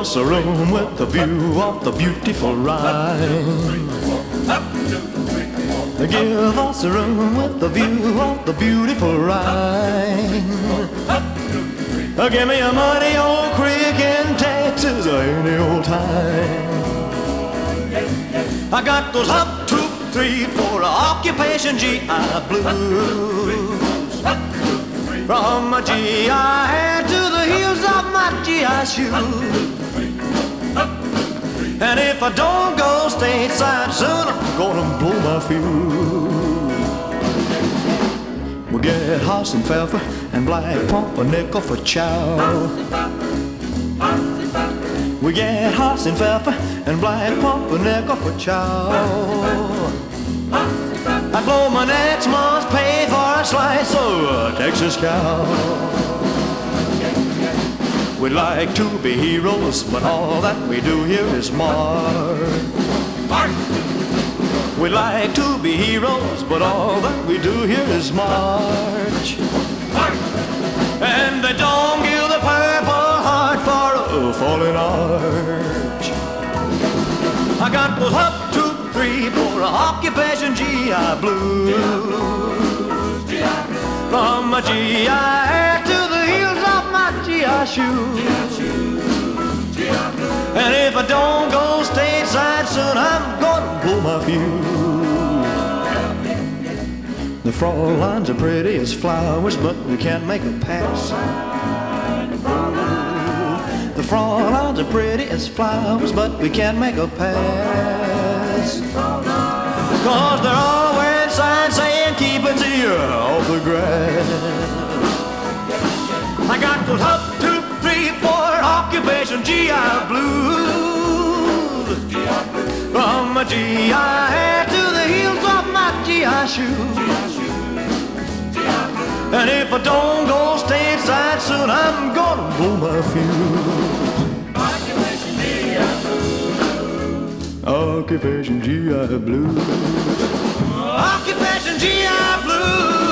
us a room with a view of the beautiful Rhine. Give us a room with a view of the beautiful Rhine. Give me a muddy old creek in Texas any old time. I got those up, 2, 3, 4 occupation GI blues. From my GI hair to the heels of my GI shoes. And if I don't go stateside soon, I'm gonna blow my fuse. We'll get Hassenpfeffer and black pumpernickel for chow. We get Hassenpfeffer and black pumpernickel for chow. I blow my next month's pay for a slice of a Texas cow. We'd like to be heroes, but all that we do here is march. We'd like to be heroes, but all that we do here is march. And they don't give the Purple Heart for a fallen arch. I got those up, 2, 3, 4 occupation GI blues. From my GI hair to the heels of my GI shoes. And if I don't go stateside soon, I'm gonna blow my fuse. The Fraulein's are pretty as flowers, but we can't make a pass. The Fraulein's are pretty as flowers, but we can't make a pass. Cause they're all wearing signs saying keep it here off the grass. I got those up, 2, 3, 4 occupation GI blues. From my GI hair to the heels of my GI shoes. And if I don't go stateside soon, I'm gonna blow my fuse. Occupation GI blues. Occupation GI blues.